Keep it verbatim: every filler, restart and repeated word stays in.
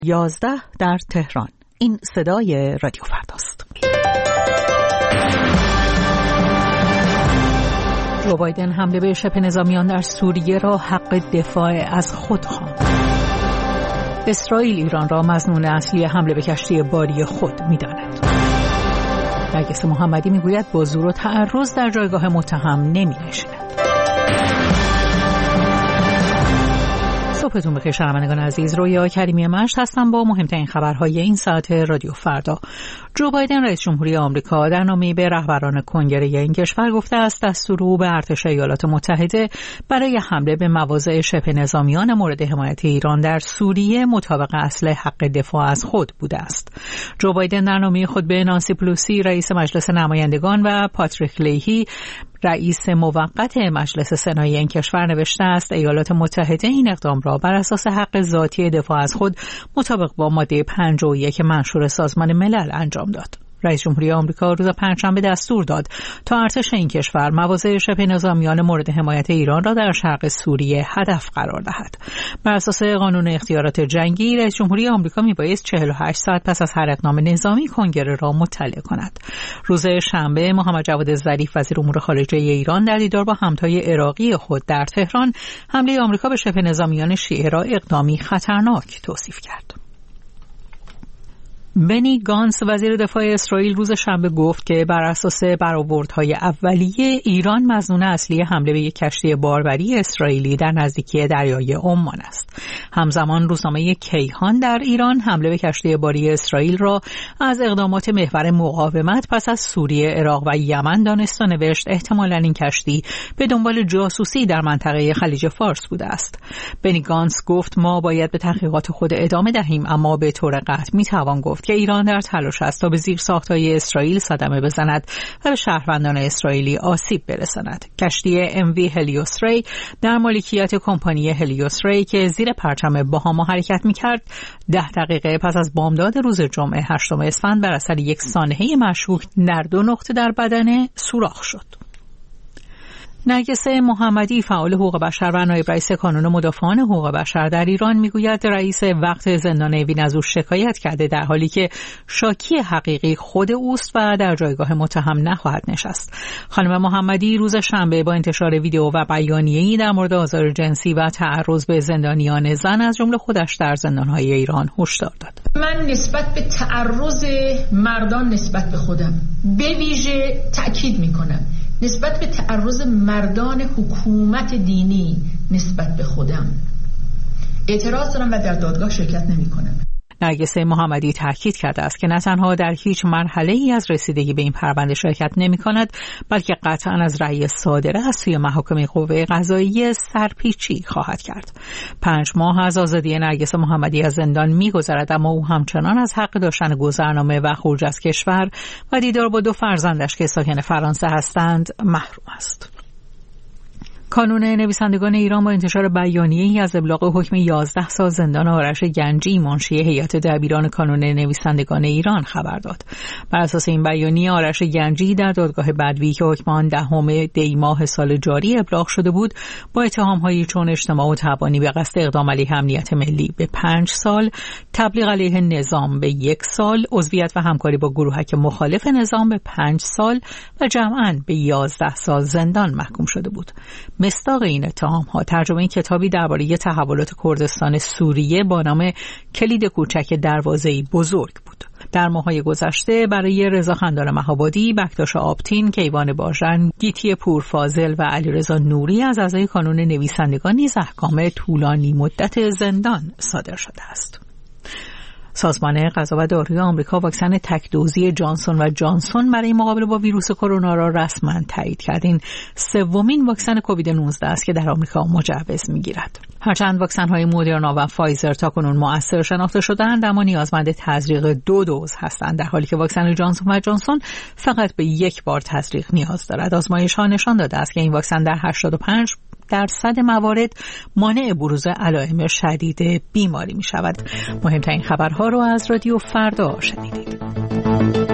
یازده در تهران. این صدای رادیو فرداست. جو بایدن حمله به شبه نظامیان در سوریه را حق دفاع از خود خواند. اسرائیل ایران را مظنون اصلی حمله به کشتی باری خود می‌داند. نرگس محمدی میگوید با زور و تعرض در جایگاه متهم نمی‌نشیند. صبحتون بخیر شنوندگان عزیز، رویا کریمی مشت هستم با مهمترین خبرهای این ساعت رادیو فردا. جو بایدن رئیس جمهوری آمریکا در نامه‌ای به رهبران کنگره این کشور گفته است دستور او به ارتش ایالات متحده برای حمله به مواضع شبه نظامیان مورد حمایت ایران در سوریه مطابق اصل حق دفاع از خود بوده است. جو بایدن در نامه خود به نانسی پلوسی رئیس مجلس نمایندگان و پاتریک لیهی رئیس موقت مجلس سنایی این کشور نوشته است ایالات متحده این اقدام را بر اساس حق ذاتی دفاع از خود مطابق با ماده پنجاه و یک منشور سازمان ملل انجام داد. رئیس جمهوری آمریکا روز پنجشنبه دستور داد تا ارتش این کشور مواضع شبه نظامیان مورد حمایت ایران را در شرق سوریه هدف قرار دهد. بر اساس قانون اختیارات جنگی رئیس جمهوری آمریکا میبایست چهل و هشت ساعت پس از هر اقدام نظامی کنگره را مطلع کند. روز شنبه محمد جواد ظریف وزیر امور خارجه ایران در دیدار با همتای عراقی خود در تهران حمله آمریکا به شبه نظامیان شیعه را اقدامی خطرناک توصیف کرد. بنی گانس وزیر دفاع اسرائیل روز شنبه گفت که بر اساس برآوردهای اولیه ایران مظنون اصلی حمله به یک کشتی باربری اسرائیلی در نزدیکی دریای عمان است. همزمان روزنامه کیهان در ایران حمله به کشتی باری اسرائیل را از اقدامات محور مقاومت پس از سوریه، عراق و یمن دانست و نوشت احتمالاً این کشتی به دنبال جاسوسی در منطقه خلیج فارس بوده است. بنی گانس گفت ما باید به تحقیقات خود ادامه دهیم، اما به طور قطع میتوان گفت که ایران در تلاش است تا به زیرساخت‌های اسرائیل صدمه بزند و به شهروندان اسرائیلی آسیب برساند. کشتی ام وی هلیوس ری در مالکیت کمپانی هلیوس ری که زیر پرچم باهاما حرکت می‌کرد، ده دقیقه پس از بامداد روز جمعه هشتم اسفند بر اثر یک سانحه مشکوک در دو نقطه در بدن سوراخ شد. نرگس محمدی فعال حقوق بشر و نایب رئیس کانون مدافعان حقوق بشر در ایران میگوید رئیس وقت زندان اوین از او شکایت کرده در حالی که شاکی حقیقی خود اوست و در جایگاه متهم نخواهد نشست. خانم محمدی روز شنبه با انتشار ویدیو و بیانیه‌ای در مورد آزار جنسی و تعرض به زندانیان زن از جمله خودش در زندان‌های ایران هشدار داد. من نسبت به تعرض مردان نسبت به خودم به ویژه تأکید می‌کنم، نسبت به تعرض مردان حکومت دینی نسبت به خودم اعتراض دارم و در دادگاه شرکت نمی کنم. نرگس محمدی تاکید کرده است که نه تنها در هیچ مرحله ای از رسیدگی به این پرونده شرکت نمی کند، بلکه قطعا از رأی صادره از سوی محاکم قوه قضاییه سرپیچی خواهد کرد. پنج ماه از آزادی نرگس محمدی از زندان می گذرد، اما او همچنان از حق داشتن گذرنامه و خروج از کشور و دیدار با دو فرزندش که ساکن فرانسه هستند محروم است. کانون نویسندگان ایران با انتشار بیانیه‌ای از ابلاغ حکم یازده سال زندان آرش گنجی منشی هیئت دبیران کانون نویسندگان ایران خبر داد. بر اساس این بیانیه آرش گنجی در دادگاه بدوی که حکم آن دهم دی ماه سال جاری ابلاغ شده بود با اتهام‌هایی چون اجتماع و تبانی به قصد اقدام علیه امنیت ملی به پنج سال، تبلیغ علیه نظام به یک سال، عضویت و همکاری با گروهک مخالف نظام به پنج سال و جمعاً به یازده سال زندان محکوم شده بود. مصداق این اتهام‌ها ترجمه کتابی درباره تحولات کردستان سوریه با نام کلید کوچک دروازه‌ای بزرگ بود. در ماه‌های گذشته برای رضا خندان مهابادی، بکتاش آبتین، کیوان باژن، گیتی پورفاضل و علیرضا نوری از اعضای کانون نویسندگان نیز احکام طولانی مدت زندان صادر شده است. سازمان غذا و داروی آمریکا واکسن تک‌دوزی جانسون و جانسون برای مقابله با ویروس کرونا را رسما تایید کرد. این سومین واکسن کووید نوزده است که در آمریکا مجوز می‌گیرد. هرچند واکسن‌های مودرنا و فایزر تاکنون مؤثر شناخته شده‌اند، اما نیازمند تزریق دو دوز هستند، در حالی که واکسن جانسون و جانسون فقط به یک بار تزریق نیاز دارد. آزمایش‌ها نشان داده است که این واکسن در هشتاد و پنج درصد موارد مانع بروز علائم شدید بیماری می شود. مهمترین خبرها رو از رادیو فردا شنیدید.